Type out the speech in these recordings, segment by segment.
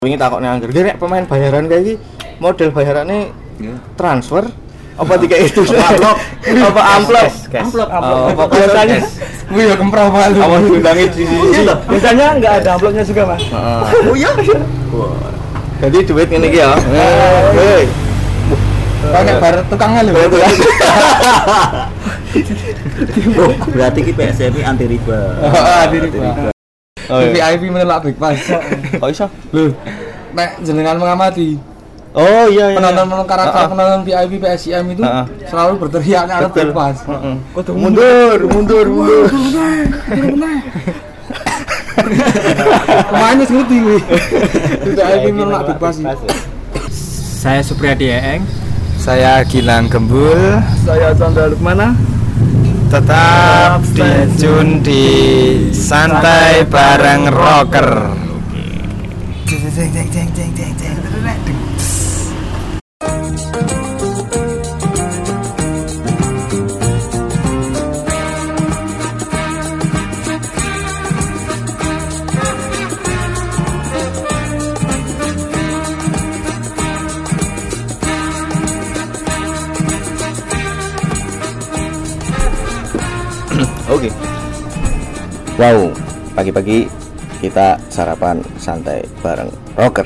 Wingi takokne angger, nek pemain bayaran kayak iki model bayarannya transfer apa dikai itu? Apa amplop? Apa biasanya? Wih, ya kemprah malu. Awal diundangi di sini. Biasanya enggak ada amplopnya juga, Mas. Oh iya. Jadi duit ngene iki ya. Hei. Pakai bar tukangnya lho. Oh, berarti ki PSMI anti riba. Anti riba. VIP menolak Big Pass. Kok iso? Lho, nek jenengan mengamati Oh iya. penonton karakter penonton VIP PSIM itu selalu berteriak nek arep Big Pass. Kudu mundur. Pemainnya ngerti kuwi. VIP menolak Big Pass. Saya Supriyadi Eeng. Saya Gilang Gembul. Saya Chandra Lukmana. Tetap di tune di Santai Bareng Rocker. Oke. Wow, pagi-pagi kita sarapan santai bareng rocker.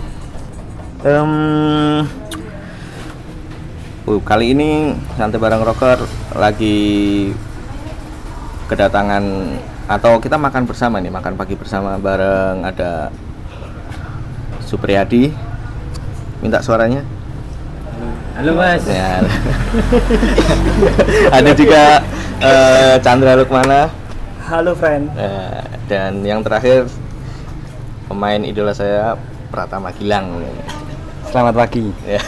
Kali ini santai bareng rocker lagi kedatangan atau kita makan bersama nih, makan pagi bersama bareng ada Supriyadi. Minta suaranya. Halo, Mas. Ya. Ada juga Chandra Lukmana. Halo, friend. Dan yang terakhir pemain idola saya Pratama Gilang. Selamat pagi. Ya.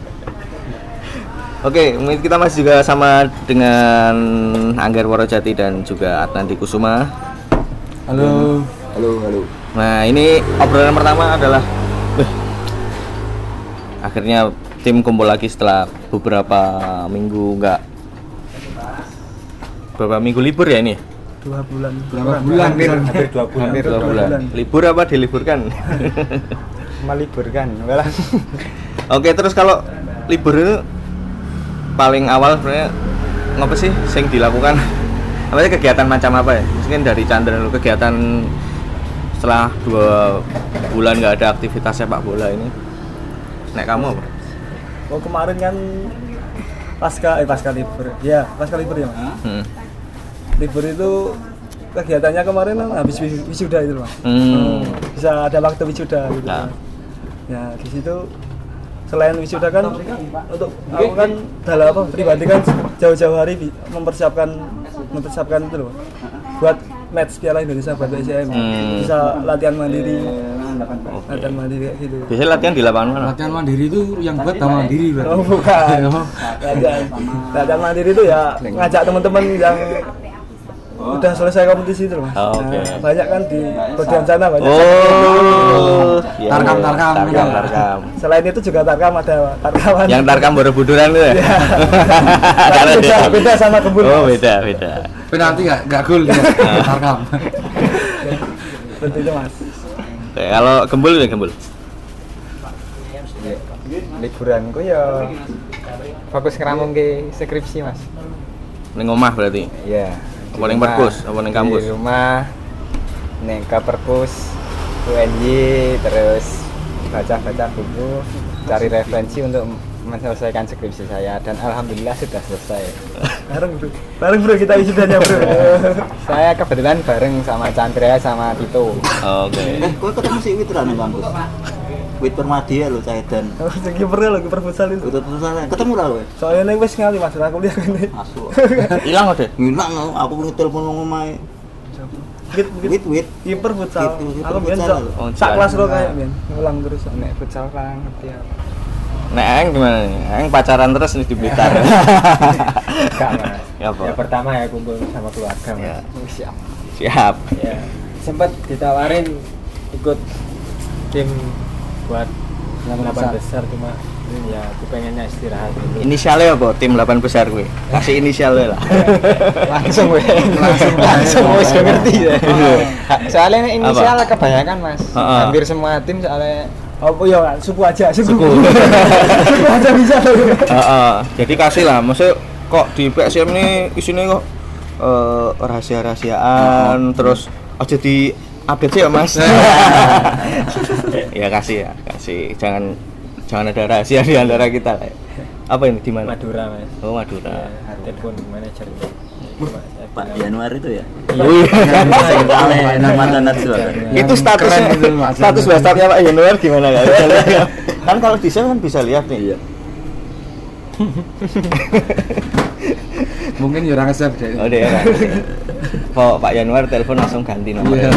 Oke, kita masih juga sama dengan Angger Worojati dan juga Atnanti Kusuma. Halo. Nah, ini obrolan pertama adalah akhirnya tim kumpul lagi setelah beberapa minggu libur ya ini? 2 bulan. Hampir 2 bulan. Hampir 2 bulan. Libur apa diliburkan? Meliburkan. Oke, terus kalau libur itu paling awal sebenarnya ngapa sih sing dilakukan? Apa sih kegiatan macam apa ya? Mungkin dari Chandra dulu, kegiatan setelah 2 bulan nggak ada aktivitas sepak bola ini. Nek kamu apa? Oh, kemarin kan pasca libur. Ya, pasca libur ya, Mas. Libur itu kegiatannya kemarin kan habis wisuda itu, Mas. Bisa ada waktu wisuda gitu. Nah. Ya, di situ selain wisuda kan untuk aku kan dalam pribadi kan jauh-jauh hari mempersiapkan itu loh. Buat match Piala Indonesia buat PSIM. Bisa latihan mandiri. Latihan mandiri kayak gitu. Biasanya latihan di lapangan mana? Latihan mandiri itu yang buat mandiri berarti. Oh, bukan. Latihan mandiri itu ya ngajak teman-teman yang udah selesai kompetisi itu, Mas. Oh, okay. Nah, banyak kan di bagian sana banyak. Iya. Tarkam. Selain itu juga tarkam ada tarkaman. Yang tarkam Borobuduran itu ya? Beda sama kebun. Oh, beda. Penalti enggak gol dia. Tarkam. Seperti itu, Mas. Oke, kalau gembul ya gembul. Liburanku ya fokus ngerampung ke skripsi, Mas. Ning omah berarti. Iya. Apa ning perpus, apa ning kampus? Di rumah ning ke perpus UNY, terus baca-baca buku, cari referensi untuk menyelesaikan skripsi saya dan alhamdulillah sudah selesai. Bareng bro kita wisudanya, bro. Saya kebetulan bareng sama Chandra sama Tito. Oke. Kowe ketemu si Wit ra nang kampus. Wit Permadi ya lho Caidan. Sing kipernya lho, kiper futsal itu. Udah terus ketemu ra kowe? Soalnya nek wis ngali Mas, aku lihat ini. Asu. Hilang udah. Ngilang aku pengen telepon nang omahe. Wit. Kiper futsal. Kiper Aku biyen futsal. sak kelas lo kayak biyen, ngulang terus. Nek futsal kan ngerti apa. Nek Aeng gimana nih? Aeng pacaran terus nih di Blitar. Enggak, Mas. Ya, apa? Ya pertama ya kumpul sama keluarga, Mas. Ya. Siap. Siap. Ya. Sempat ditawarin ikut tim buat 8 besar cuma Ya, aku pengennya istirahat dulu. Inisialnya apa? Tim 8 besar gue. Kasih inisialnya lah. Langsung wis ngerti ya. Soalnya inisial kebanyakan Mas. Hampir semua tim soalnya Apa ya, suku aja, suku aja bisa. Jadi kasih lah, maksudnya kok di PSM ini isinya kok rahasia-rahasiaan, terus aja di update sih ya Mas. Ya kasih. Jangan ada rahasia di antara kita lah. Apa ini di mana? Madura Mas. Oh Madura. Telepon manajernya. Pak Januari itu ya. Iya. Nama tanah Itu status WhatsApp-nya Pak Januar gimana kan? Kan kalau di sana kan bisa lihat nih. Iya. Mungkin ya orang nge-save deh. Oh dia kan. Pak Januar telepon langsung ganti nomor. Iya.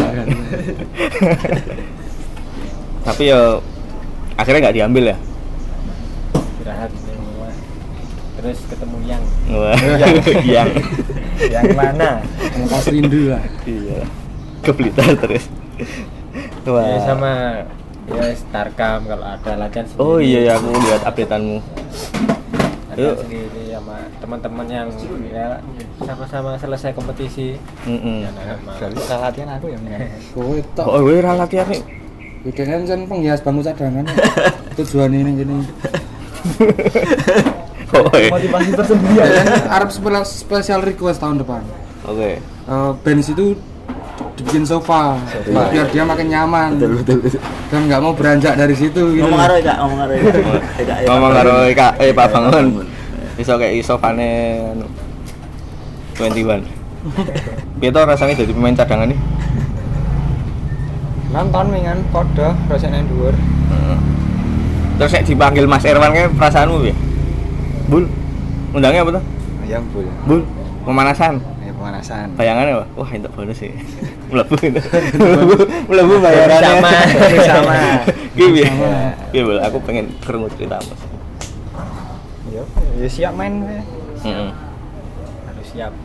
Tapi ya akhirnya nggak diambil ya. Istirahat semua. Terus ketemu yang Wah. yang mana? Lepas rindu lah. Iya. Ke Blitar terus. Wah. Ya sama ya Starcam kalau ada latihan sendiri. Oh iya ya, aku lihat updateanmu. Latihan sendiri sama teman-teman yang ya sama-sama selesai kompetisi. Ya Bisa latihan aku ya. Kowe tok. Oh, gue ra latihan nih. Weekend kan penghias bangku cadangan. Tujuan ini gini. Motivasi tersendiri ya. Arab special request tahun depan. Oke. Benz itu dibikin sofa. Biar dia makin nyaman. Betul. Dan nggak mau beranjak dari situ gitu. Ngomong karo Kak, Pak Bangun. Iso kayak iso fane 21. Piye to rasanya jadi pemain cadangan nih? nonton dengan podo rasanya dhuwur. Terus nek dipanggil Mas Erwan kae perasaanmu piye? Bul. Undangnya apa tuh? Ya Bul. Bul, pemanasan. Ya pemanasan. Bayangannya apa? Wah, entuk bonus sih. Mlebu bayarannya sama. Piye? Piye, Bul? Aku pengen krungu ceritamu. Ya siap main we. Harus siap.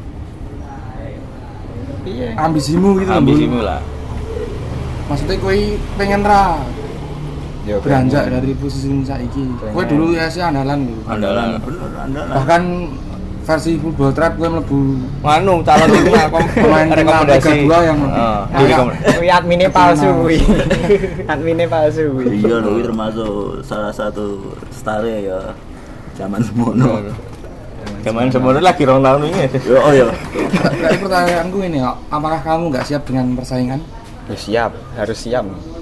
Piye? Ambisimu gitu loh, Ambisimu lah. Maksudnya kowe pengen ra Ya beranjak dari posisi saiki. Kowe dulu ya sih andalan gitu. Andalan. Bahkan versi football trap gue mlebu Anu calon itu aku pemain rekomendasi 32 yang Kuwi admine palsu kuwi. Admine palsu kuwi. Iya lho, termasuk salah satu star ya zaman semono. Zaman sebenarnya lagi rong tahun ini. Oh iya. Jadi pertanyaanku ini, apakah kamu nggak siap dengan persaingan? Ya siap, harus siap.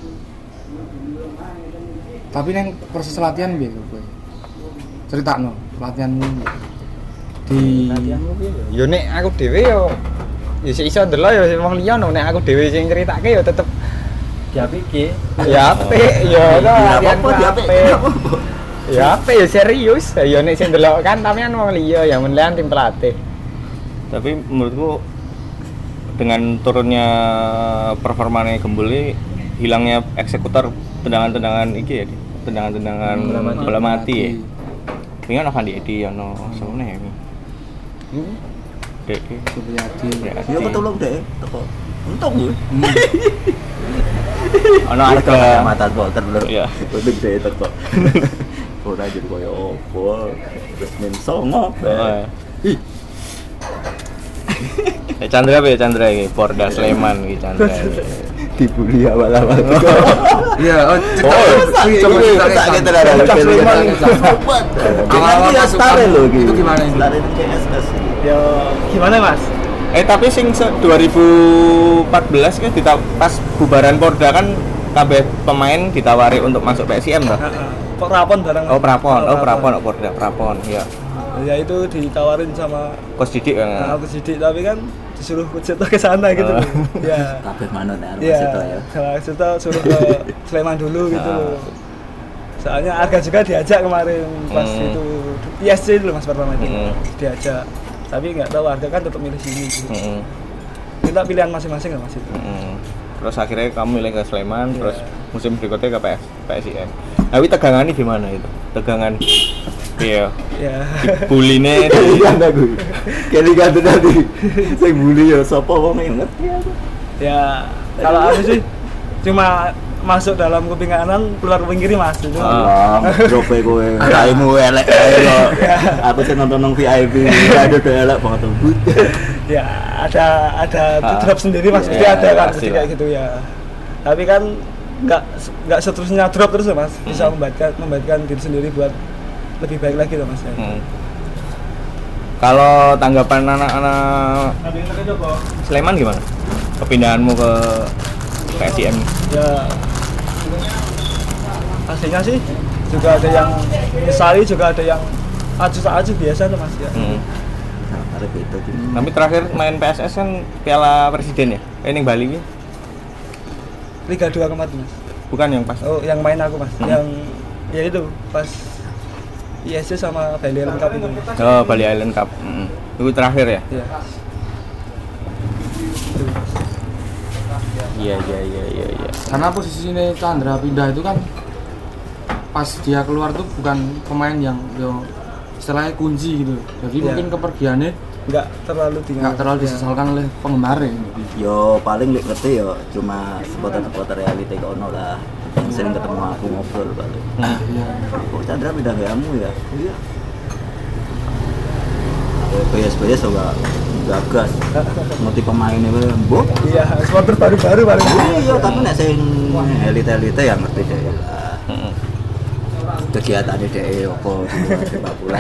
Tapi yang proses latihan piye kowe? Critakno latihanmu di Yo nek aku dhewe yo iso ndelok yo wong liya nek aku dhewe sing critake yo tetep diapike. Ya apik yo latihan apik. Ya apik yo serius. Yo nek sing ndelok kan sampean wong liya ya menelian tim pelatih. Tapi menurutku dengan turunnya performanya Gembul ini hilangnya eksekutor tendangan-tendangan iki ya, tendangan-tendangan bola mati ya. Ini kan Avandi Edi ono sone ya. Dek. Supriyadi. Ya ketulung deh, teko. Untung gue. Ono harga mata poter lho. Iya. Untung deh teko. Ora jadi koyo opo. Terus men songo. Ih. Chandra be Chandra iki Porda Sleman iki Chandra. Dibully awal-awal. Iya, Coba kita ada Sleman. Awal-awal ya star lho iki. Itu gimana ini? Star itu kayak SS. Ya gimana Mas? Tapi sing 2014 kan pas bubaran Porda kan kabeh pemain ditawari untuk masuk PSIM toh. Kok Prapon bareng? Prapon Porda Prapon ya. Ya itu ditawarin sama Coach Didik kan. aku Sidik tapi kan disuruh Kucito ke sana gitu loh. Ya. Kabeh manut ya Iya. ya. Kalau Kucito suruh ke Sleman dulu gitu loh. Soalnya Arga juga diajak kemarin pas itu ISC dulu Mas pertama itu. Diajak. Tapi nggak tahu Arga kan tetap milih sini gitu. Minta pilihan masing-masing lah Mas itu. Terus akhirnya kamu milih ke Sleman, terus musim berikutnya ke PSIM. Tapi tegangannya gimana itu? Tegangan iya. Ya. Buline Kan aku. Kali ganti tadi. Sing bully ya sapa wong ngerti aku. Ya kalau aku sih cuma masuk dalam kuping kanan keluar kuping kiri Mas itu. Drop kowe. Raimu elek ae kok. Aku sing nonton VIP, ada elek banget tuh. Ya, ada drop sendiri Mas, pasti ada kan pasti kayak gitu ya. Tapi kan enggak seterusnya drop terus Mas. Bisa membaikkan diri sendiri buat lebih baik lagi loh Mas. Kalau tanggapan anak-anak Sleman gimana? Kepindahanmu ke PSIM? Ya aslinya sih juga ada yang menyesali, juga ada yang acuh biasa tuh Mas ya. Ada itu. Tapi terakhir main PSS kan Piala Presiden ya? Ini Bali ya? Liga 2 kemarin Mas. Bukan yang pas. Oh, yang main aku Mas. Yang ya itu pas ISC sama Bali Island Cup itu. Oh, Bali Island Cup. Itu terakhir ya? Iya. Iya. Karena posisinya Chandra pindah itu kan pas dia keluar tuh bukan pemain yang istilahnya kunci gitu. Jadi mungkin kepergiannya nggak terlalu disesalkan oleh penggemarnya. Yo paling ngerti yo cuma supporter reality kono lah. Yang sering ketemu aku ngobrol paling. Iya. Kok Chandra pindah ke kamu ya? Iya. Bias juga gagas. Ngerti pemainnya mbok. Iya, supporter baru-baru paling. Iya, tapi nek sing elite-elite yang ngerti deh. Kegiatan DE opo sepak bola.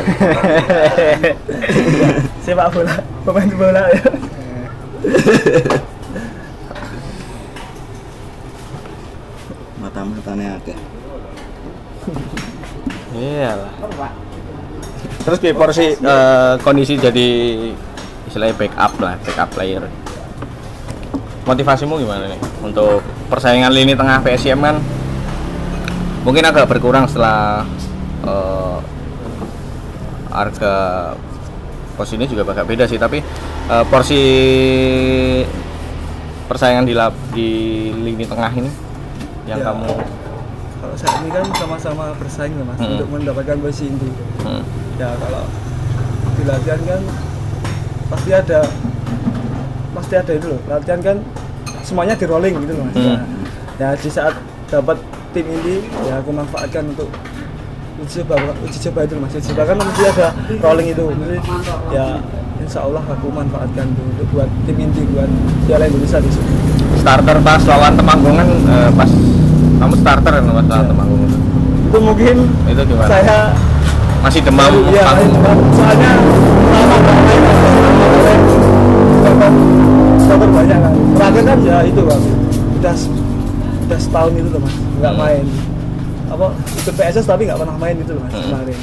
Sepak bola, pemain bola ya. Mata-matanya akeh. Iyalah. Terus di porsi kondisi jadi istilahnya backup player. Motivasimu gimana nih untuk persaingan lini tengah PSIM kan? Mungkin agak berkurang setelah harga posisinya juga agak beda sih, tapi porsi persaingan di lini tengah ini yang ya, kamu kalau saat ini kan sama-sama bersaing lah Mas untuk mendapatkan posisi inti. Ya kalau di latihan kan pasti ada itu loh, latihan kan semuanya di rolling gitu loh Mas. Ya di saat dapat tim ini ya aku manfaatkan untuk uji coba itu Mas. Uji coba kan mesti ada rolling itu, mesti ya insya Allah aku manfaatkan itu untuk buat tim inti, buat Piala Indonesia di sini. starter pas lawan Temanggungan, pas kamu starter kan pas lawan Temanggungan Itu mungkin itu gimana? Saya masih demam iya, panggung. soalnya starter banyak kan. Terakhir kan ya itu Bang. Udah setahun itu loh Mas, nggak main. Apa ikut PSS tapi nggak pernah main itu loh Mas kemarin.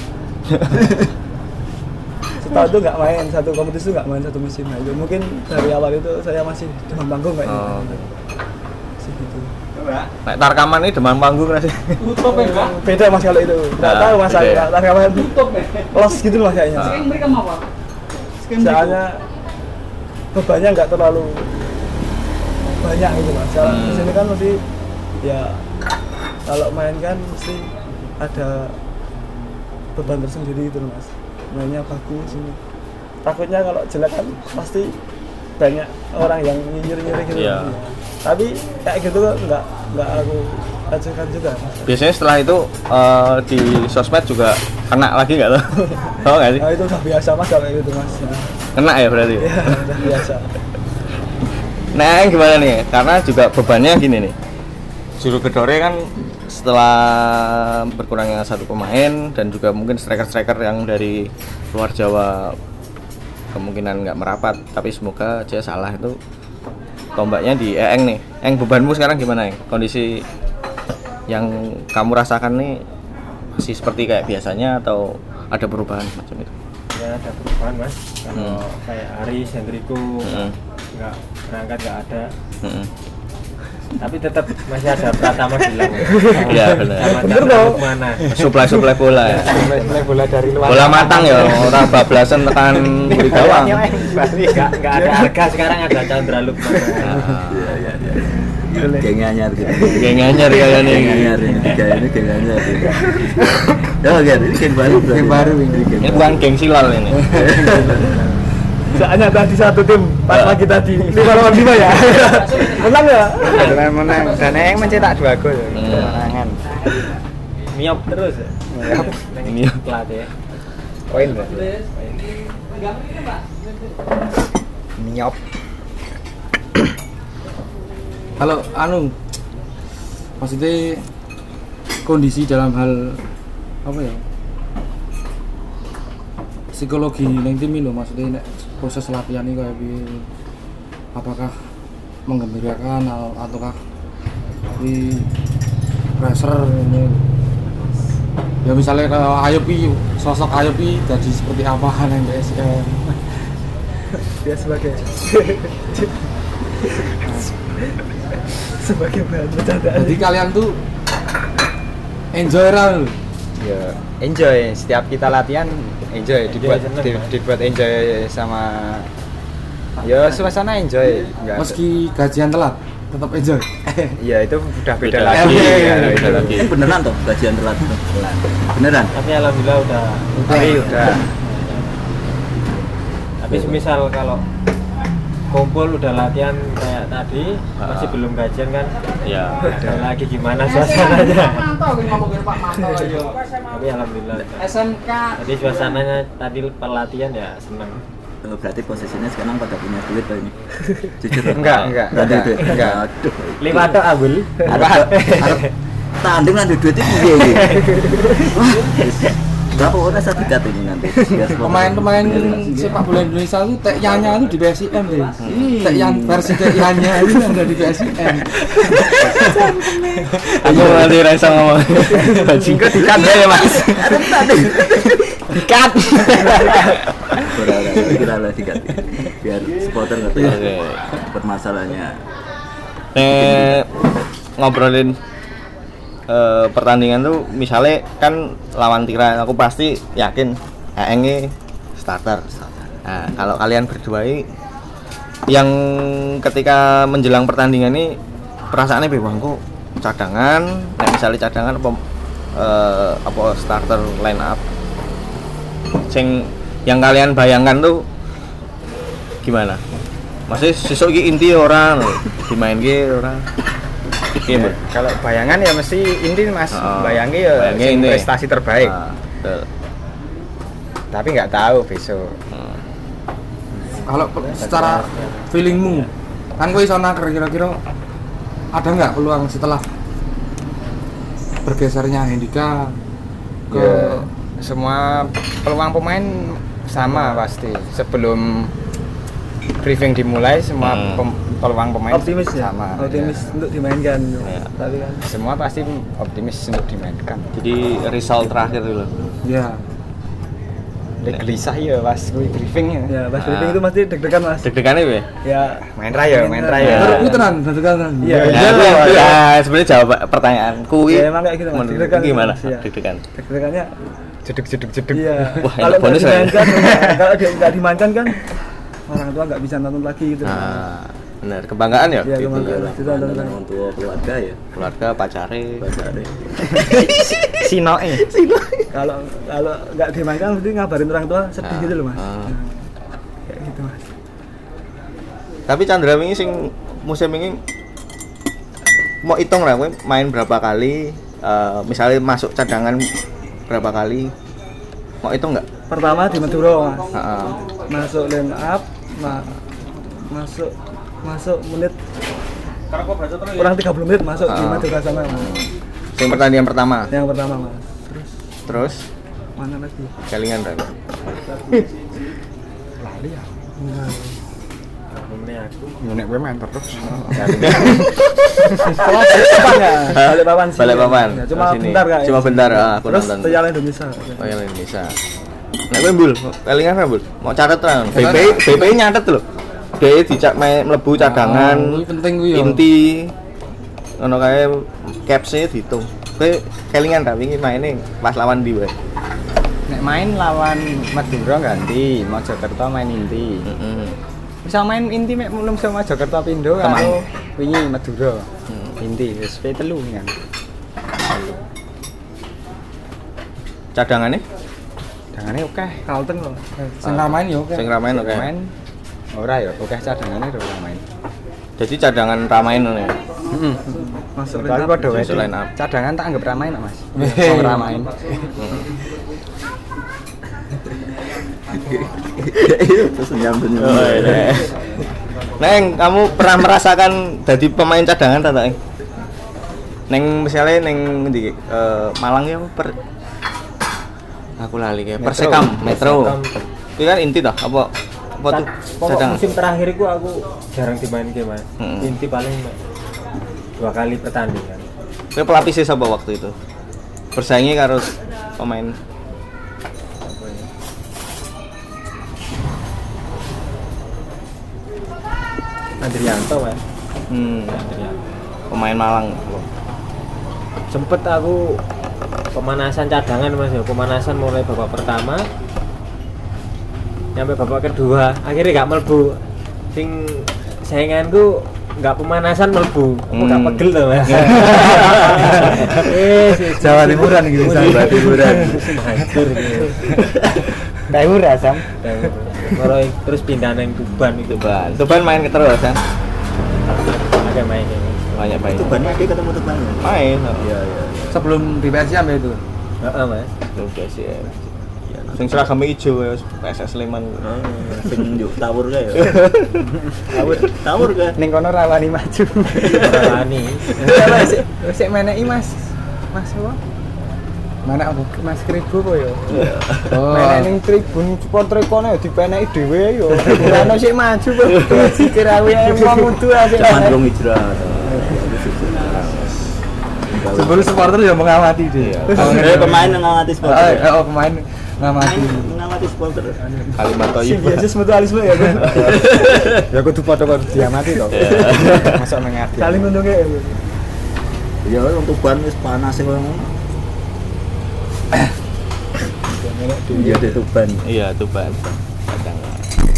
Setahun tuh nggak main, satu kompetisi tuh nggak main satu musim. Nah, itu mungkin dari awal itu saya masih demam panggung kayaknya. Segitu. Nek Tarkaman ini demam panggung nggak sih? Beda Mas kalau itu. Nggak tahu Mas, Tarkaman los gitu Mas kayaknya. Soalnya bebannya nggak terlalu banyak gitu Mas. Kalau di sini kan mesti ya kalau main kan mesti ada beban tersendiri gitu Mas. Mainnya bagus ini. Takutnya kalau jelek kan pasti banyak orang yang nyinyir gitu. Iya. Tapi kayak gitu nggak aku ajukan juga Mas. Biasanya setelah itu di sosmed juga kena lagi nggak tuh? Tahu nggak sih? Nah, itu udah biasa Mas kalau gitu Mas. Kena ya berarti? Iya, udah biasa. Nah gimana nih? Karena juga bebannya gini nih. Juru Gedore kan setelah berkurangnya satu pemain dan juga mungkin striker-striker yang dari luar Jawa kemungkinan nggak merapat, tapi semoga aja salah itu tombaknya di Eng nih. Eng, bebanmu sekarang gimana Eng? Kondisi yang kamu rasakan nih masih seperti kayak biasanya atau ada perubahan macam itu? Ya ada perubahan Mas. Kalau kayak Aris, Hendriko nggak berangkat nggak ada. Tapi tetap masih ada Pratama Gilang. Iya benar. Bener dong. Mana? Suplai bola ya. Suplai bola dari luar. Bola matang ya, orang bablasan tekan di gawang. Nggak ada harga sekarang, ada Chandra Lukman. Geng anyar gitu. Geng anyar kayaknya Geng nih. anyar ini, geng anyar. Oh, ini geng baru. Geng baru ini. Ini bukan geng silal ini. Soalnya tadi satu tim pas pagi tadi 5 lawan 5 ya. Menang ya? Menang. Dan yang mencetak 2 gol. Kemenangan. Miop terus ya. Miop. Pelatih. Poin berarti. Miop. Kalau maksudnya kondisi dalam hal apa ya? Psikologi neng tim lho, maksudnya nek proses latihan ini kayak apakah menggembirakan ataukah di pressure ini? Ya misalnya kalau Ayopi, sosok Ayopi jadi seperti apa neng BSM? Dia sebagai bahan bercandaan. Jadi kalian tuh enjoy lho. Ya enjoy, setiap kita latihan enjoy, dibuat enjoy sama ya suasana enjoy. Meski gajian telat tetap enjoy. Iya itu udah beda lagi. Beda lagi. Beneran toh gajian telat? Beneran? Tapi alhamdulillah udah. Tapi semisal kalau kumpul udah latihan kayak tadi masih belum gajian kan Ya. lagi gimana suasananya. Ngomongin Pak Manto ya. Tapi alhamdulillah SMK. jadi suasananya tadi pelatihan ya seneng. Berarti posisinya sekarang pada punya duit ini. Jujur. Enggak. Ada duit. Enggak. Aduh. Lima tok abul. Tanding nanti duitnya piye iki? Berapa orang saya dikat ini nanti? Pemain-pemain sepak bola Indonesia itu Tek-nya itu di PSIM deh. Versi Tek-nya itu ada di PSIM. Aku nanti rasa ngomong. Singkat dikat ya Mas. Dikat. Kira lah dikat. Biar supporter ngerti permasalahannya. Ngobrolin pertandingan tuh misalnya kan lawan Tira, aku pasti yakin Aeng starter. Nah, kalau kalian berdua ini yang ketika menjelang pertandingan ini perasaannya bebangku cadangan, nah, misalnya cadangan apa starter line up sing yang kalian bayangkan tuh gimana? Maksudnya sesuk iki inti orang dimain orang. Ya, kalau bayangan ya mesti inti Mas, bayangi ya prestasi terbaik. Tapi nggak tahu besok. Kalau secara feelingmu, kan gue iso naker kira-kira ada nggak peluang setelah bergesernya Hendika ke semua peluang pemain sama pasti. Sebelum briefing dimulai semua peluang pemain optimis sama. Optimis untuk dimainkan. Tapi kan semua pasti optimis untuk dimainkan. Jadi result terakhir dulu. ya Gelisah ya pas gue briefing ya. ya pas briefing itu pasti deg-degan Mas. Deg-degannya ya? Ya Main raya. terus tenan deg-degan. Iya. Ya, sebenarnya jawab pertanyaan kuwi. Ya, emang kayak gitu, Mas. Deg-degan Gimana? Mas, ya. Deg-degan. deg-degannya Jeduk. iya. Wah, Kalau enak bonus nggak ya. dimainkan, kalau dia nggak dimainkan kan orang tua nggak bisa nonton lagi gitu. Nah, benar, kebanggaan ya? Iya, Gitu. kebanggaan. Dengan orang tua keluarga ya. Keluarga, pacare. Sinoe. Kalau nggak dimainkan mesti ngabarin orang tua sedih gitu loh Mas. Ah. Kayak gitu Mas. Tapi Chandra wingi sing musim ini mau hitung lah, kowe main berapa kali, misalnya masuk cadangan berapa kali, mau hitung nggak? Pertama di Madura Mas. Heeh. Masuk line up, masuk menit kurang 30 menit masuk di Madura sana Mas. Yang pertandingan pertama. Yang pertama Mas. Terus Mana lagi? kelingan kan? Lali ya. Ini aku Nek gue main terus. Balik papan sih. Balik papan. Ya, cuma Sini. bentar Kak. Cuma bentar, aku Terus nonton. Piala Indonesia. Oh yang Indonesia. Nek kowe Bul, kelingan kan Bul? Mau catet terang. BP nyatet lho. Dia dicak mlebu cadangan. Kuwi penting kuwi ya. Inti ngono kae caps-e diitung. Kowe kelingan ta wingi maine pas lawan ndi wae? Nek main lawan Madura ganti, Mojokerto main inti. Heeh. Bisa main inti mek belum sama Mojokerto pindo karo wingi Madura. Inti wis pe telu kan. Cadangane? Dangane oke. Kalteng loh. Sing ra main ya oke. Sing ra main oke. Main Ora ya, oke cadangane ora main. Jadi cadangan ramain ngono ya. Heeh. Masuk Tapi padha wae. Masuk line up. Cadangan tak anggap ra main, Mas. Wong ra main. Terus nyambung. Neng, kamu pernah merasakan jadi pemain cadangan tak Eng? Neng misalnya neng di Malang ya aku lali kayak Persekam Metro. Itu kan inti dah apa tuh cadangan? Musim terakhir itu aku jarang dimain game Mas. Inti paling 2 kali pertandingan. Kowe pelapisnya siapa waktu itu? Bersaingnya karo pemain Andrianto Mas. Pemain Malang. Sempet aku pemanasan cadangan Mas ya, pemanasan mulai babak pertama nyampe babak kedua, akhirnya gak melbu. Sing sainganku nggak pemanasan melbu, aku gak pegel tuh Mas. Jawa Timuran gitu. Jawa Timuran. Hancur gitu. Tahu rasam. Terus pindah nang Tuban itu. Tuban main terus kan? Agak main ini. Banyak main. Tuban lagi ketemu Tuban. Main. Iya iya. Sebelum di PSM ya itu. Heeh Mas. Udah sih. Sing seragam ijo ya PSS Sleman. Sing njuk tawur kae ya. Tawur kae. Ning kono rawani maju. Rawani. Sik meneki Mas. Mas apa? Mana aku Mas Kribo kok ya. Oh. Menek ning tribun supporter kono ya dipeneki dhewe ya. Ora ono sik maju kok. Sikir awe wong kudu asik. Zaman rong hijrah. Sebelum supporter ya mengamati dia. Pemain ngamati supporter. Oh, pemain ngamati. Ngamati supporter. Kalimat toyib. Biasa mutualisme ya. Ya kudu padha-padha diamati to. Masuk nang ati. Saling nguntungke. Ya wong Tuban wis panas e wong. Iya di Tuban. Iya, Tuban. Cadangan.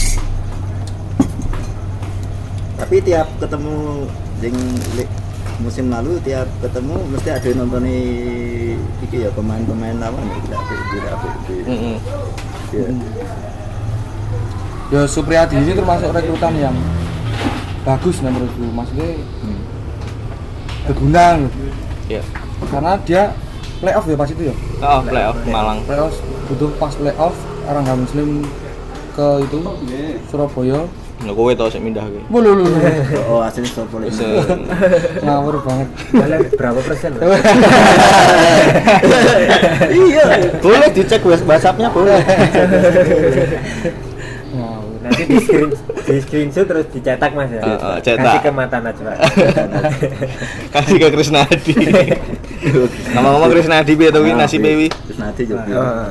Tapi tiap ketemu musim lalu tiap ketemu mesti ada yang nontoni iki ya pemain-pemain lawan ya tidak Heeh. ya. Ya Supriyadi ini termasuk rekrutan yang bagus menurutku, maksudnya berguna loh. Iya. Karena dia playoff ya pas itu ya. Oh, playoff Malang. Playoff butuh pas playoff orang nggak muslim ke itu Surabaya. Nah, kowe tau sik mindah kowe. Lulu. Oh asli Surabaya. Ngawur banget. Kalian berapa persen? Iya, boleh dicek WhatsApp-nya boleh. Ngawur. Nanti di screenshot terus dicetak Mas ya. Cetak. Kasih ke Mata Najwa. Kasih ke Krisnadi. Ngomong-ngomong Krisnadi piye to kuwi nasibe wi? Terus nanti juga.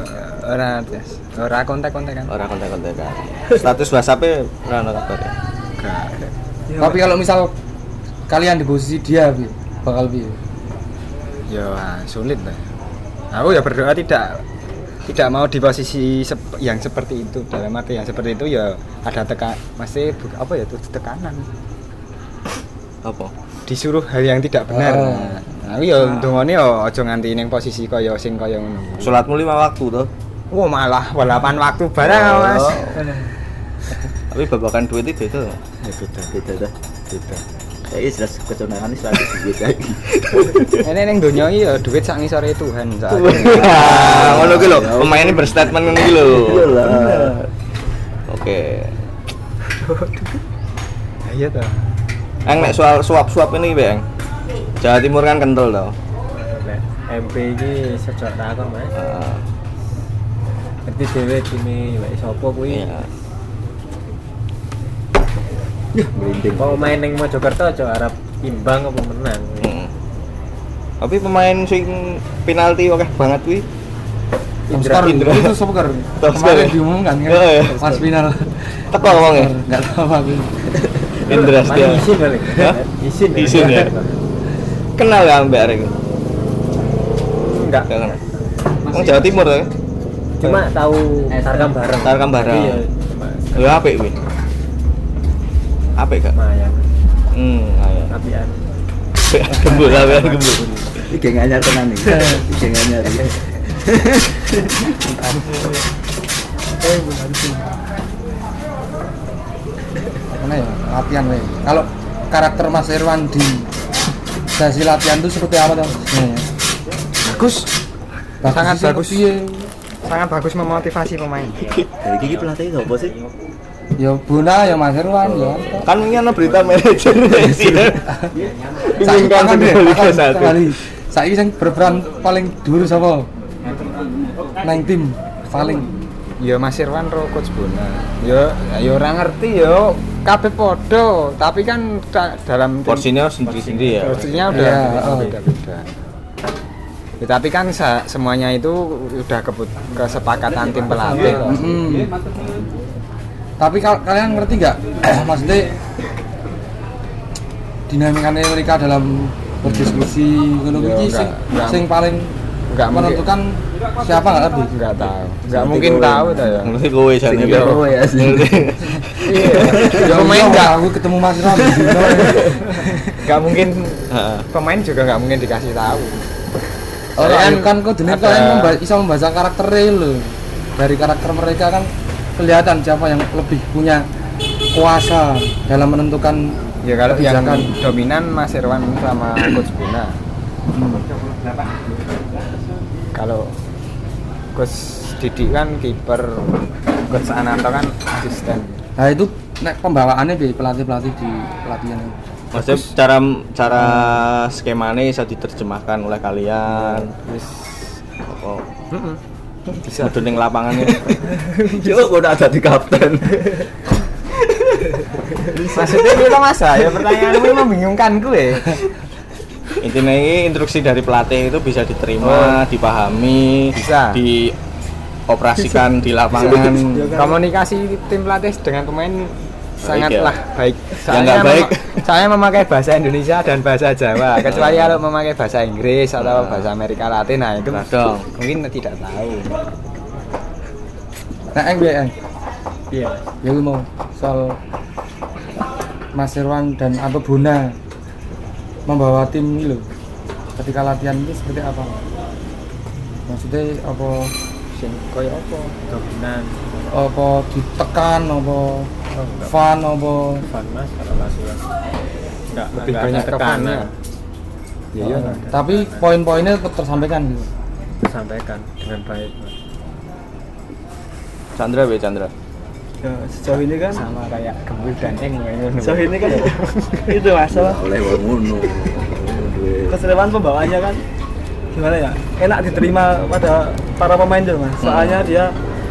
Ora kontak-kontakan. Ora kontak-kontakan. Status WhatsApp-e ora ono kabar. Tapi kalau misal kalian di posisi dia bakal piye? Ya sulit lah. Aku ya berdoa tidak mau di posisi yang seperti itu. Dalam arti yang seperti itu ya ada masih apa ya itu tekanan. Apa? Disuruh hal yang tidak benar. Nah, aku ya ndongone ya aja nganti ning posisi kaya sing kaya ngono. Salatmu 5 waktu to. Wah malah 8 waktu barang Mas. Tapi babakan duit itu beda. Ya Beda. Ya jelas keconangan ini selalu duit lagi. Ini ning donya iki ya duit sak ngisore Tuhan. Ngono ki lho, pemain ini berstatement ngono ki lho. Oke. Iya ta. Nek soal suap-suap ini Bang. Jawa Timur kan kental to. MP ini sejak takon Mas. Ngerti dhewe time wae sapa kuwi. Iya. Merinding. Kalau main ning Mojokerto aja arep imbang apa menang. Tapi pemain sing penalti akeh banget kuwi. Indra itu Soper. Kemarin diumumkan kan. Oh, iya. Pas final. Teko wonge. Enggak tahu aku. Indra Setia. Isin balik. Hah? Isin ya. Kenal ya Mbak Arek? Enggak. Enggak kenal. Wong Jawa Timur to. Cuma tahu tarkam bareng. Tarkam bareng. Iya, cuma Lha apik kuwi. Apik gak? lumayan. Ayo. Apian. Gembul apian gembul. Iki geng anyar tenan iki. Geng anyar. mana ya latihan we. Kalau karakter Mas Irwan di sesi latihan itu seperti apa tuh? Bagus. Sangat sih, bagus. Iya. Sangat bagus memotivasi pemain. Dari gigi pelatih apa sih? Ya Buna ya Mas Irwan ya. Kan ini ada berita manajer Saiki kan sekali. Saiki sing berperan paling dhuwur sapa? Nang tim paling Ya Mas Irwan ro coach Bona. Ya ora ngerti yo kabeh podo, tapi kan dalam porsinya sendiri-sendiri ya. porsinya udah beda-beda. Ya, tapi kan semuanya itu udah kesepakatan tim pelatih. Tapi kalian ngerti nggak maksudnya dinamikanya mereka dalam berdiskusi ngono iki sing paling nggak menentukan siapa nggak ngerti? Nggak tahu. Nggak mungkin tahu ta ya. Mesti kowe jan iki. Oh ya sih. Ya pemain nggak aku ketemu Mas Ram. nggak mungkin pemain juga nggak mungkin dikasih tahu. Kan kok dene kalian bisa membaca karakternya lho. Dari karakter mereka kan kelihatan siapa yang lebih punya kuasa dalam menentukan ya kalau yang kebijakan. dominan Mas Irwan sama coach Bona. Kalau coach Didi kan kiper, coach Ananto kan asisten. Nah itu nek pembawaannya di pelatih-pelatih di pelatihan. Maksudnya cara skemanya bisa diterjemahkan oleh kalian. Wis Apa? bisa Kudu ning lapangannya. Yo kok udah jadi kapten. maksudnya kita masa ya pertanyaanmu membingungkan gue. Intinya ini instruksi dari pelatih itu bisa diterima, dipahami, Bisa. dioperasikan di lapangan. Komunikasi tim pelatih dengan pemain sangatlah baik. Yang nggak baik. Saya memakai bahasa Indonesia dan bahasa Jawa. Kecuali kalau memakai bahasa Inggris atau bahasa Amerika Latin, nah itu Dong. mungkin tidak tahu. Nah, BN. Iya. Ya gue mau soal Mas Irwan dan atau Buna membawa tim ini loh. Ketika latihan itu seperti apa? Maksudnya apa? Sing koyo apa? dominan Apa ditekan? Apa enggak fun? Apa? fun mas kalau latihan enggak Lebih enggak banyak ada tekannya. tekanan. Iya. Tapi poin-poinnya tetap tersampaikan gitu. Disampaikan dengan baik mas. Chandra be Chandra. Ya, sejauh ini kan Sama kayak Gembul dan Eng sejauh ini kan itu masalah Oleh wong ngono. keseruan pembawaannya kan gimana ya, enak diterima pada para pemain tuh mas. Soalnya dia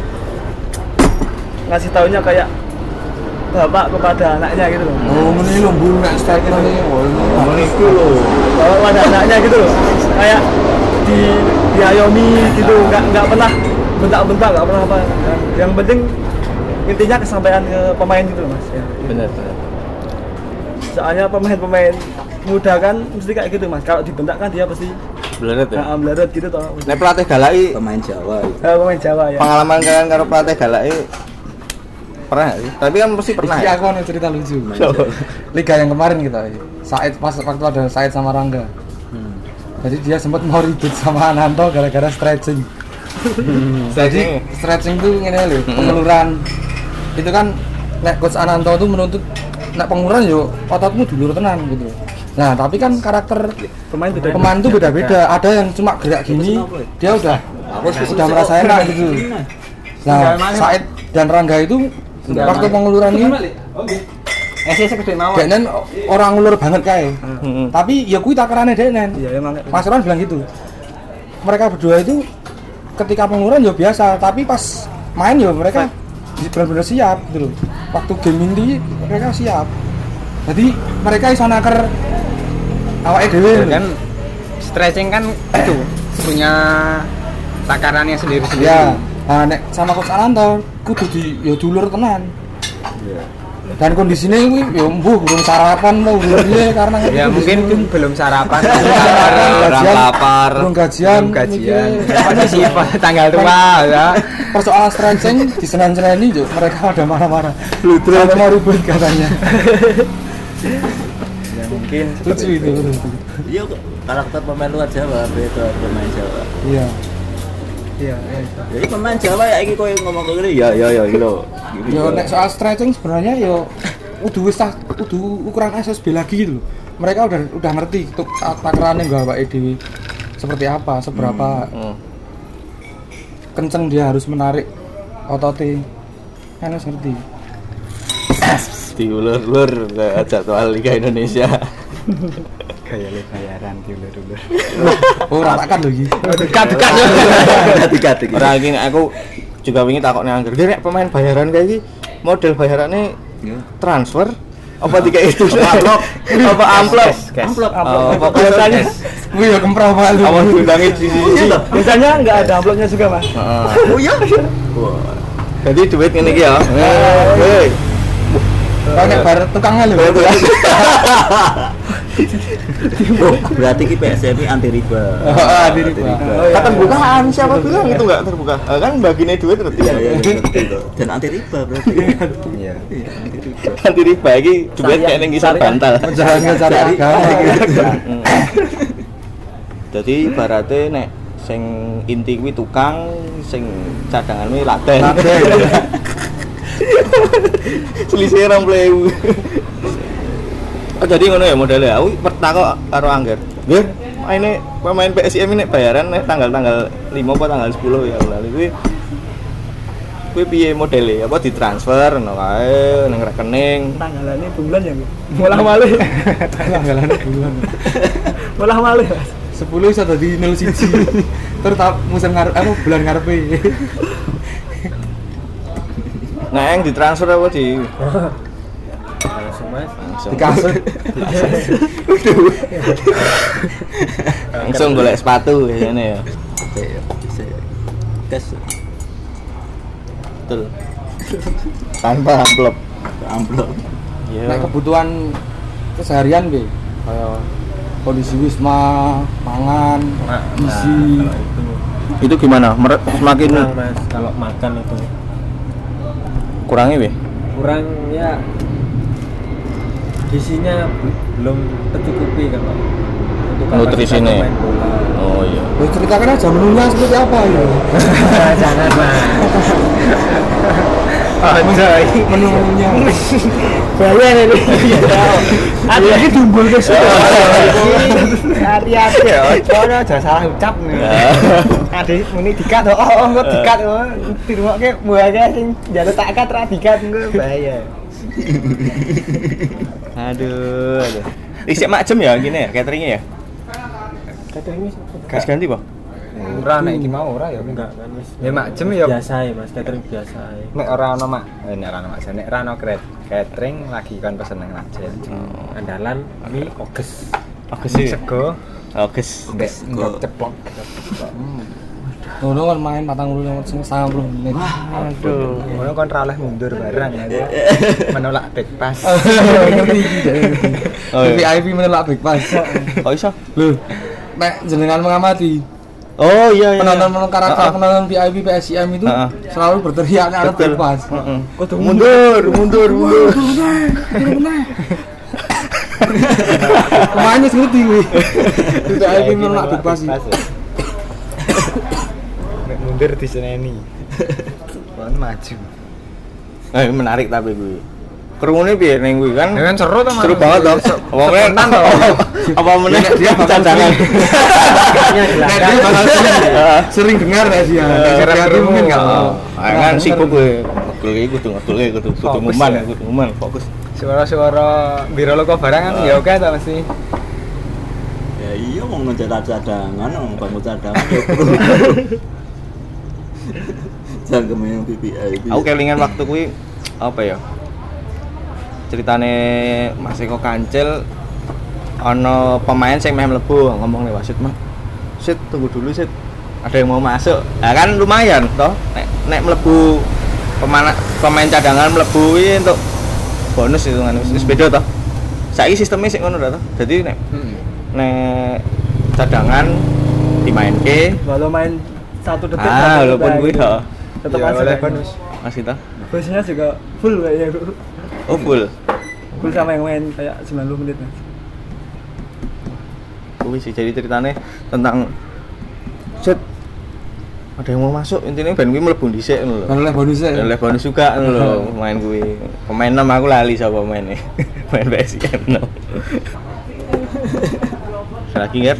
ngasih taunya kayak bapak kepada anaknya gitu loh. Oh, ini lo bunuh statement ini. Itu loh, bapak pada anaknya gitu loh, kayak diayomi gitu, nggak pernah bentak-bentak, nggak pernah apa. Yang penting intinya kesampaian ke pemain gitu loh mas ya. Benar. Soalnya pemain-pemain muda kan mesti kayak gitu mas, kalau dibentak kan dia pasti Bener ya. melarat gitu toh. Nek pelatih galai Pemain Jawa itu. Pemain Jawa ya. pengalaman kalian karo pelatih galai pernah nggak sih? Tapi kan pasti pernah Iki ya. aku ada cerita lucu. Liga yang kemarin kita, Said pas waktu ada Said sama Rangga. Jadi dia sempat mau ribut sama Ananto gara-gara stretching. Jadi stretching tuh ngene lho, pengeluaran. Itu kan nek coach Ananto tuh menuntut nek pengeluaran yo ototmu dulur tenan gitu. Nah, tapi kan karakter Pemain pemain tuh beda-beda. Ada yang cuma gerak gini, dia udah merasa enak gitu. Nah, Said dan Rangga itu waktu pengeluaran ini segede mawon. Deknen orang ngulur banget kae. Tapi ya kuwi takarane Deknen. Iya emang. Mas Ron bilang gitu. Mereka berdua itu ketika pengurusan ya biasa, tapi pas main ya mereka benar-benar siap gitu loh. Waktu game inti mereka siap. Jadi mereka iso naker awake dhewe Kan stretching kan itu punya takarannya sendiri-sendiri. ya. Nah, nek sama coach Ananto kudu ya dulur tenan. Dan kondisinya kuwi ya mbuh belum sarapan mau piye karena Ya mungkin belum sarapan. Orang lapar. belum gajian. Kondisi tanggal tua ya. Persoalan stretching di Senen-Senen ini mereka ada marah-marah. Sampai mau ribut katanya. Ya mungkin Lucu itu. Iya kok karakter pemain luar Jawa beda pemain Jawa. Iya. iya. Jadi pemain Jawa ya iki koyo ngomong kene ya iki lho. Yo nek soal stretching sebenarnya yo kudu ukuran SSB lagi gitu loh. Mereka udah ngerti untuk takarannya nggak awake dhewe seperti apa, seberapa kenceng dia harus menarik ototnya. Kan harus ngerti. Diulur-ulur jadwal Liga Indonesia. Kayak bayaran diulur-ulur. Oh, ratakan lho iki. Dekat. Ora iki aku juga wingi takokne angger. Nek pemain bayaran kayak iki model bayarannya transfer apa tiga itu amplop apa biasanya wih ya kemprah malu awal diundangi di sini biasanya nggak ada amplopnya juga mas. Oh iya jadi duit ini ya hei pakai bar tukangnya lho Berarti ki PSMI anti riba. Anti riba. Kata bukaan siapa bilang itu enggak terbuka? Kan baginya duit ngerti ya. Dan anti riba berarti. Iya. Anti riba iki duit kayak ning ngisor bantal. Jangan cari agama. Jadi ibaratnya nek sing inti kuwi tukang, sing cadangan kuwi laten. Selisih 20.000. Oh jadi ngono ya modelnya. Aku pertakok karo Angger. Nggih, ini pemain PSIM ini bayaran tanggal 5 apa tanggal 10 ya lali kuwi piye modele? Apa ditransfer ngono kae ning rekening. Tanggalane bulan ya, Bu. Mulah malih. Tanggalane bulan. Mulah malih, Mas. 10 iso dadi 01. Terus musim ngarep apa bulan ngarepe. Nah, yang ditransfer apa di? Langsung Mas. Dikasih. Langsung golek sepatu kayaknya ya. Gas Betul. Tanpa amplop. Nek kebutuhan keseharian be kayak kondisi wisma, pangan, gizi. Itu gimana? Semakin Kurang Mas kalau makan itu. Kurangnya be? Kurang ya gizinya belum tercukupi kalau untuk Nutrisinya. main bola. Oh iya. Lo ceritakan aja menunya seperti apa ya? Jangan Mas. Menunya. Bahaya ini. Hati-hati dumbul ke situ. Hati-hati ya, soalnya aja salah ucap nih. Adik muni dikat, kok dikat, dirungokke buahnya sing njaluk tak kat ra dikat engko bahaya. Aduh. Isik macem ya gini ya cateringnya ya? Cateringnya Gas ganti, Pak? Ora nek iki mau ora ya. enggak kan Mas. Ya makjem ya. Biasa ya Mas, catering biasa ya. Nek ora ono mak, nek ora ono mak, nek ora ono catering lagi kan pesen nang Lajen. Andalan mie oges. Oke sih. Sego, Oke. mbek ndok ceplok. Ngono kan main 40 sing 90 menit. Aduh. Ngono kon ra oleh mundur barang ya. Menolak back pass. Ngerti iki. Oh, iya. VIP menolak big pass. Kok iso? Lho, nek jenengan mengamati Oh iya iya. penonton karakter penonton VIP PSIM itu selalu berteriak nek big pass. Kudu mundur. Pemainnya ngerti kuwi. VIP menolak big pass. Nek mundur diseneni. Kon maju. Menarik tapi gue. Kerungune piye ning kuwi kan? Ya kan seru to, Mas. Seru banget toh. Wong apa meneh dia cadangan. Nek dia bakal sering dengar ya dia. Nek mungkin enggak mau. Kan sibuk gue. Kudu nguman fokus. Suara-suara biro loko barang kan ya oke ta mesti. Ya iya mau ngecetak cadangan, mau bangun cadangan. Jangan main PPI. Aku kelingan waktu kuwi apa ya? Ceritane Mas Eko Kancil ana pemain sing meh mlebu ngomong nih wasit mah. Sit tunggu dulu sit. Ada yang mau masuk. Nah kan lumayan toh nek mlebu pemain cadangan mlebu kuwi untuk bonus hitungan wis beda toh. Saiki sistemnya sik ngono toh. Jadi nek cadangan dimainke Walau main 1 detik walaupun kuwi toh. tetap Ya, aja oleh kan. bonus. Masih toh. Bonusnya juga full kayaknya. Oh full. Full sama yang main kayak 90 menit Mas. Kuwi sih jadi ceritane tentang set ada yang mau masuk intinya ben kuwi mlebu dhisik ngono lho. Kan oleh bonus ya. Oleh bonus juga ngono lho main kuwi. Pemain 6 aku lali sapa maine. Main PSM 6. Lagi nggak?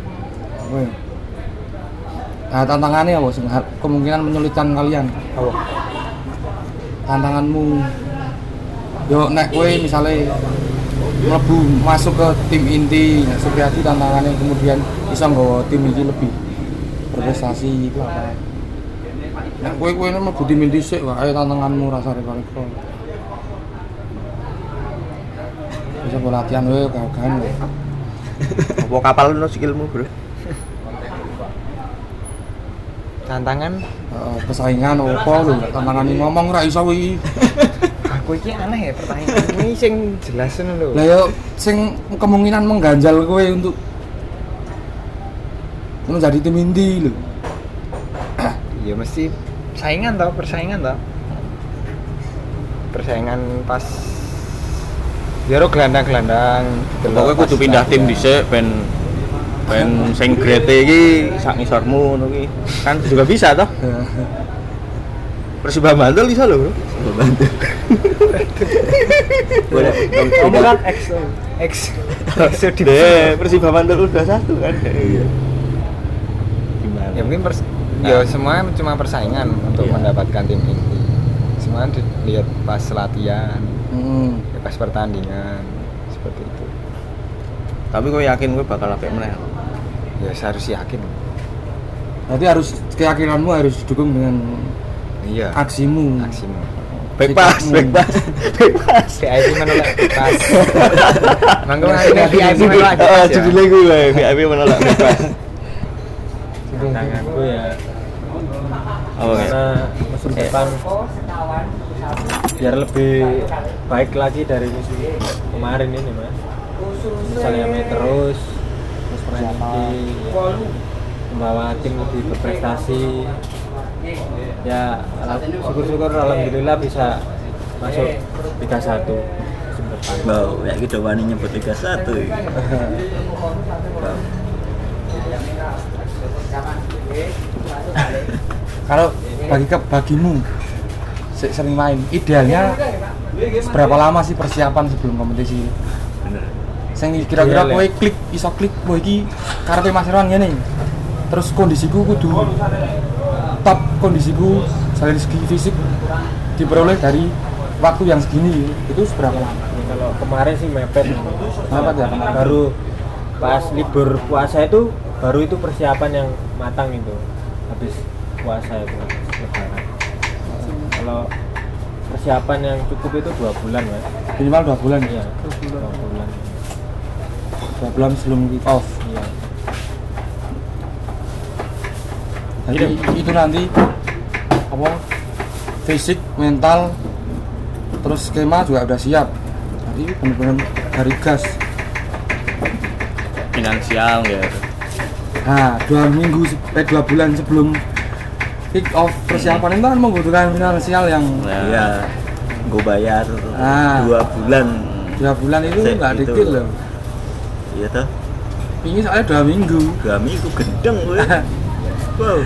Nah, tantangannya apa sih? Kemungkinan menyulitkan kalian. Apa? Tantanganmu. Yo nek kowe misale mlebu masuk ke tim inti, nek Supriyadi tantangannya kemudian bisa nggawa tim iki lebih berprestasi itu apa? Nek kowe mlebu tim inti sik wae tantanganmu rasa reko-reko. Bisa latihan wae gagahan. Apa kapal no skillmu, Bro? Tantangan Persaingan apa lho, tantangan ngomong ra iso kuwi. aku iki aneh ya pertanyaan ini sing jelas lho. Lah yo sing kemungkinan mengganjal kowe untuk menjadi tim inti lho. Ya mesti persaingan pas ya ro gelandang-gelandang Pokoknya kudu pindah tim dhisik ben sing grade iki sak ngisormu ngono ki. Kan juga bisa toh? Persiba Bantul iso lho, Bro. Bantu. Boleh. Kamu kan X Persiba Bantul udah satu kan. Iya. Gimana? ya mungkin semua cuma persaingan untuk mendapatkan tim inti. Semua dilihat pas latihan, ya pas pertandingan seperti itu. Tapi gue yakin gue bakal apik meneh. Ya saya harus yakin. Berarti harus keyakinanmu harus didukung dengan Iya. aksimu. Baik pas. VIP menolak pas. Mangga ini VIP menolak Oh, pas. judulnya gue VIP menolak baik pas. Tantanganku ya Oh, karena musim depan biar lebih baik lagi dari musim kemarin ini mas. Misalnya main terus nanti membawa tim lebih berprestasi. Ya syukur-syukur alhamdulillah bisa masuk Liga 1 musim depan. Wow, ya gitu wani nyebut Liga 1. Wow. Kalau bagimu sering main, idealnya seberapa lama sih persiapan sebelum kompetisi? Bener. Sing kira-kira Ideal, kowe iso klik kowe iki karepe Mas Irwan ngene. Terus kondisiku kudu top, kondisiku dari segi fisik diperoleh dari waktu yang segini. Itu seberapa lama? Ya, kalau kemarin sih mepet. Mepet ya, kemarin. Baru pas libur puasa itu baru itu persiapan yang matang itu. Habis puasa itu lebaran. Kalau persiapan yang cukup itu 2 bulan mas. Minimal 2 bulan Iya, ya. 2 bulan. 2 bulan sebelum kick off. Iya. Jadi itu nanti apa? Fisik, mental, terus skema juga udah siap. Jadi benar-benar dari gas. Finansial ya. Nah, 2 bulan sebelum kick off persiapan itu kan membutuhkan finansial yang Iya. Gue bayar Ah. 2 bulan. 2 bulan itu Set nggak itu. dikit loh. Iya toh. Ini soalnya 2 minggu. 2 minggu gendeng gue. Wow.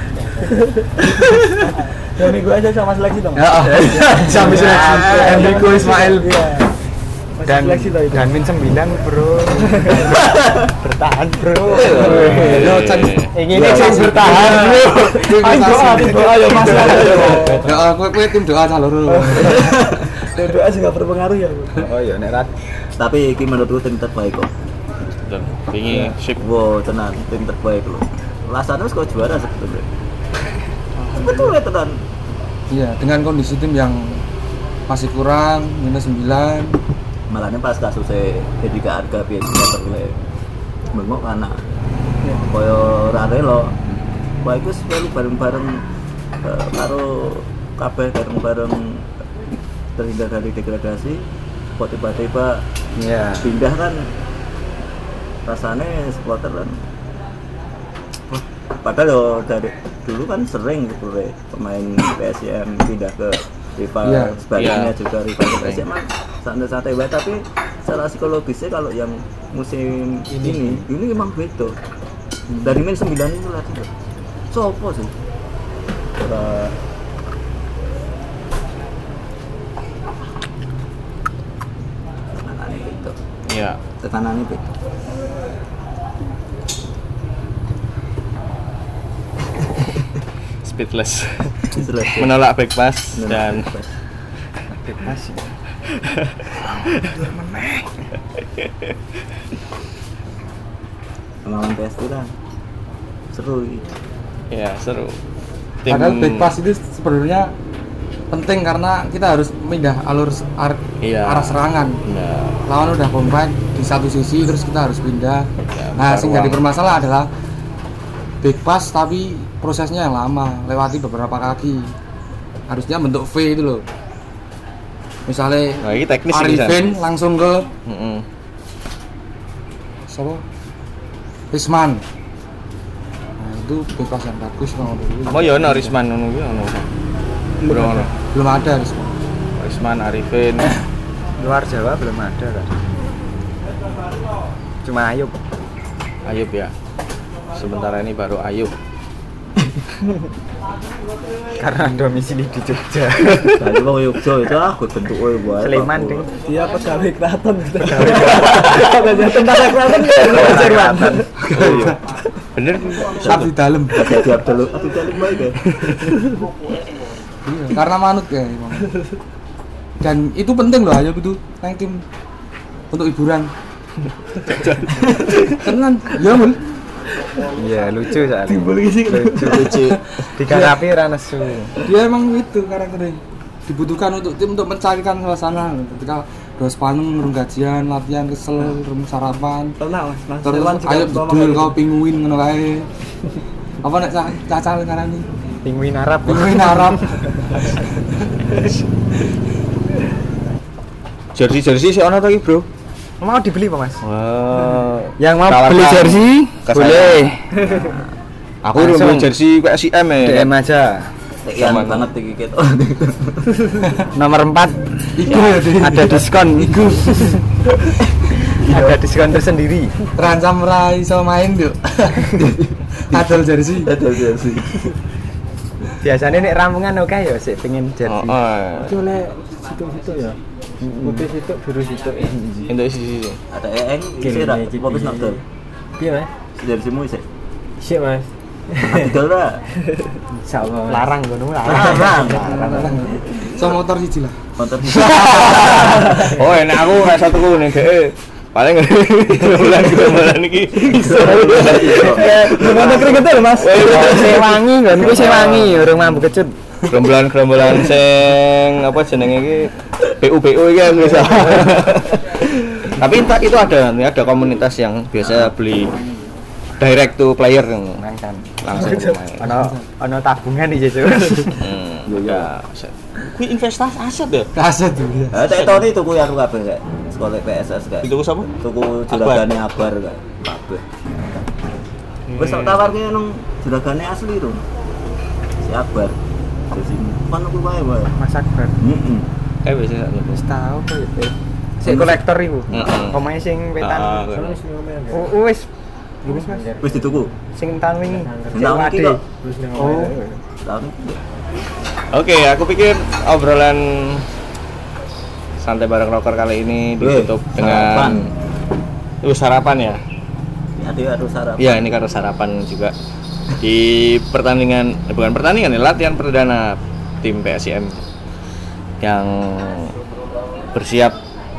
2 minggu aja sama seleksi dong. Ya, sampai seleksi. Enrico Ismail. Iya. Masih Dan seleksi loh itu. min 9 bro. Bertahan bro. Yo, Chan. Ingin bertahan bro. Doa ya Mas. Doa, kowe tim doa calon. Doa juga berpengaruh ya. Bu. Oh iya nek rat. Tapi iki menurutku tim terbaik kok. Dan ini sip. Wow, tenan tim terbaik loh. Lasane wis kok juara sebetulnya. Sebetulnya tenan. Iya, dengan kondisi tim yang masih kurang -9. Malahnya pas kasusnya ketika harga biasanya terleh bengok kana koyo rare lo wah itu selalu bareng-bareng karo kabeh bareng-bareng terhindar dari degradasi kok tiba-tiba Iya. pindah kan rasanya supporter kan wah, padahal yo dari dulu kan sering sebetulnya pemain PSM pindah ke rival Iya. sebaliknya Iya. juga rival ke PSM kan santai-santai wae tapi secara psikologisnya kalau yang musim ini memang beda dari -9 itu lagi loh sopo sih Tekanannya itu. Iya. Tekanannya itu. Speedless. Selesai. Menolak back pass dan bebas ya. Melawan PS lah. Seru ini. ya seru. Padahal back pass itu sebenarnya penting karena kita harus pindah Iya. arah serangan. Nah, Lawan udah compact di satu sisi terus kita harus pindah. Ya, Nah, buka sing jadi ruang. bermasalah adalah back pass tapi prosesnya yang lama, lewati beberapa kaki. Harusnya bentuk V itu loh. Misalnya nah ini teknis ini, San. Arifin langsung ke Mm-mm. siapa? Risman. Nah, itu back pass yang bagus kalau dulu. Oh ya ono Risman ngono kuwi ono. Belum ono. Belum ada Risman. Risman, Arifin. Luar Jawa belum ada kan. Cuma Ayub. Ayub ya. Sementara ini baru Ayub. Karena domisili di Jogja. Tadi mau Yogyo itu aku bentuknya buat Sleman ding. Dia pegawai keraton gitu. Katanya tentara keraton kan. Oh iya. Bener. Abdi dalam. Jadi Abdul baik ya. Iya, karena manut ya emang. Dan itu penting loh, Ayub itu nang tim untuk hiburan. Tenan, ya mul. Iya, lucu soalnya. Lucu. Digarapi ora nesu. Dia emang itu karakternya. Dibutuhkan untuk tim untuk mencarikan suasana ketika dos paneng urung gajian, latihan kesel, urung sarapan. Tenang Mas. Terus Irwan juga ayo ngomong bedul kayak kau pinguin ngono kae. Apa nek cacal ngarani? Pinguin Arab. Pinguin Arab. Jersey sih ono to iki, Bro? Mau dibeli Pak Mas? Wah. Yang mau Tawarkan beli jersey ke boleh. Aku Langsung. udah jersey PSIM ya. DM aja. Tekian Sama. banget iki gitu. Nomor 4 Iku ya Di. ada diskon. Iku. Ada diskon tersendiri. Terancam ra iso main, Yuk. Adol jersey. Ada sih. Biasanya nek rampungan oke ya sik pengen jersey. Oh. Itu oleh situ-situ ya. Putih situ, biru situ. Untuk sisi. Ada eng Gini, isi ra. gini, Fokus gini. nak dol. Piye, Mas? Dari simu isi. Sik, Mas. Dol ra. Insyaallah. Mas. Larang ngono larang. Larang. So motor siji lah. Motor. Oh, enak aku gak satu ku ning GE. Paling bulan iki. Gimana keringetnya loh Mas? Sewangi kan kuwi sewangi urung mampu kecut. Gerombolan sing apa jenenge iki BU iki aku bisa. Tapi entah itu ada komunitas yang biasa beli direct to player Kan. langsung main. Ono tabungan iki, Cuk. Ya, kuwi investasi aset ya. Kaset tuh ya. Tak tahu nih tuku aku kabeh kayak sekolah PSS kayak. Itu sapa? Tuku juragane Akbar kayak kabeh. Wes tak tawarke nang juragane asli to. Si Akbar. Terus kan aku wae wae. Mas Akbar. Wis Wis tau kok ya. Sing kolektor iku. Heeh. Omahe sing wetan. Heeh. Oh, wis. Wis Mas. Wis dituku. Sing tahun wingi. Tahun iki kok. Oh. Tahun Oke, aku pikir obrolan santai bareng rocker kali ini ditutup dengan sarapan ya. Ya harus sarap. Iya, ini karena sarapan juga di pertandingan, bukan pertandingan, latihan perdana tim PSIM yang bersiap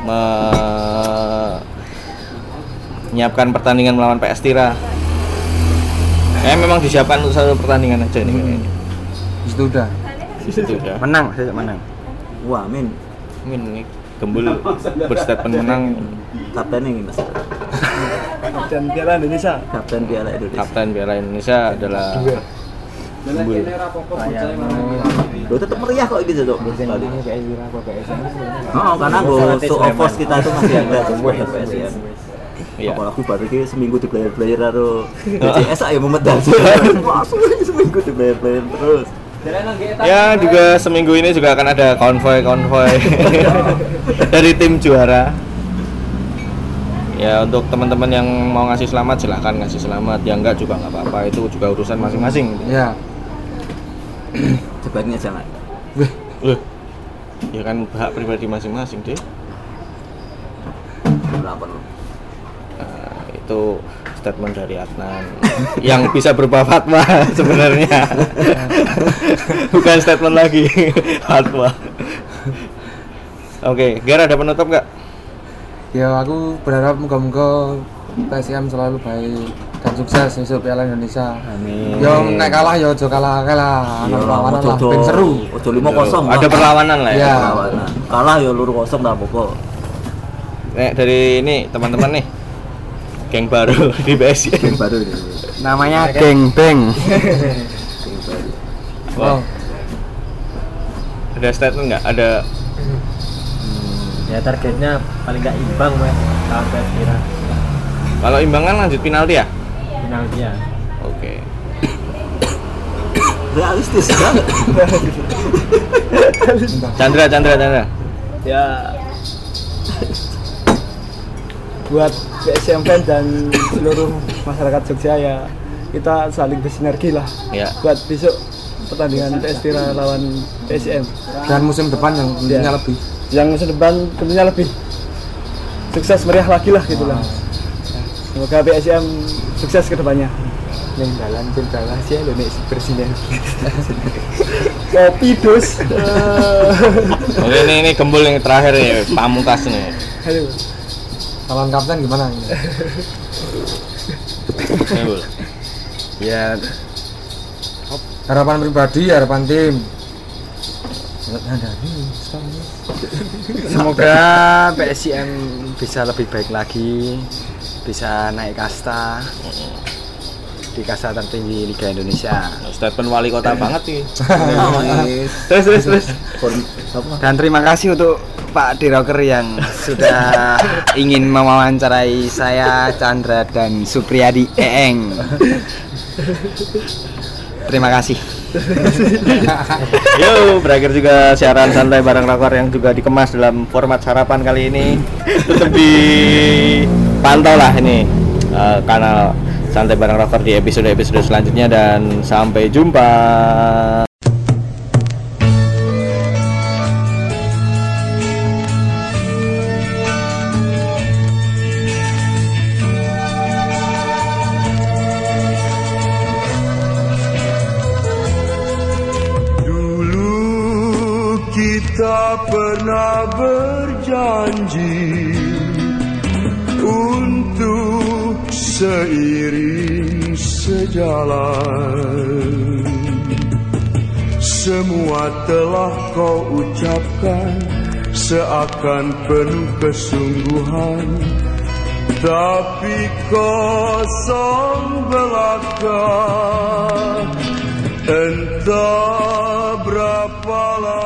menyiapkan pertandingan melawan PS Tira. Memang disiapkan untuk satu pertandingan aja ini kayaknya. Itu udah. Itu ya. Menang, saya menang. Wah, min. Min ini Gembul berstatement menang. Kapten ini Mas. Dan Piala Indonesia. Kapten Piala Indonesia. Kapten Piala Indonesia adalah Gembul. Lo tetap meriah kok gitu tuh. Tadi. Ini kayak Zira apa kayak Oh, karena gue show of force kita itu masih ada semua ya PSIM. Iya. Apalagi baru ini seminggu di player-player atau DCS aja memedal. Wah, seminggu di player-player terus. Ya, juga seminggu ini juga akan ada konvoy dari tim juara. Ya, untuk teman-teman yang mau ngasih selamat silahkan ngasih selamat. Yang enggak juga nggak apa-apa, itu juga urusan masing-masing. Ya. Sebaiknya jangan. Loh. Ya kan hak pribadi masing-masing, deh. Berapa lo? Itu statement dari Adnan yang bisa berupa fatwa sebenarnya. Bukan statement lagi, fatwa. Oke, Ger ada penutup nggak? Ya aku berharap moga-moga PSM selalu baik dan sukses besok Piala Indonesia. Amin. Yo nek kalah yo aja kalah. Ana perlawanan lah ben seru. Ojo 5-0. Ada perlawanan lah ya. Iya. Perlawanan. Kalah ya luru 0 enggak apa-apa. Nek dari ini teman-teman nih, geng baru di PSI. Yang baru ini. Namanya Geng Beng. Yang baru. Wow. Ada statement nggak? Ada Ya targetnya paling nggak imbang mas lawan PS Tira. kalau imbang kan lanjut penalti ya? Penalti ya. Oke. Realistis banget. Chandra. Ya buat PSM fan dan seluruh masyarakat Jogja ya kita saling bersinergi lah Ya. buat besok pertandingan PS Tira lawan PSM Dan musim depan yang tentunya Ya. lebih. yang musim depan tentunya lebih sukses meriah lagi lah gitu lah. Semoga PSM sukses ke depannya. Yang dalan cendala sih lho nek bersinergi. Kopi dos. Oke, ini gembul yang terakhir nih, Pamungkas nih. Aduh. Calon kapten gimana ini? Gembul. Ya Harapan pribadi, harapan tim. semoga PSIM bisa lebih baik lagi, bisa naik kasta di kasta tertinggi Liga Indonesia. Statement wali kota banget nih. Terus. Dan terima kasih untuk Pak Diroker yang sudah ingin mewawancarai saya, Chandra dan Supriyadi Eeng. Terima kasih. Yo, berakhir juga siaran santai bareng Rakor yang juga dikemas dalam format sarapan kali ini. Tetap dipantau lah ini kanal santai bareng Rakor di episode-episode selanjutnya dan sampai jumpa. Kita pernah berjanji untuk seiring sejalan. Semua telah kau ucapkan seakan penuh kesungguhan, tapi kosong belaka. Entah berapa lama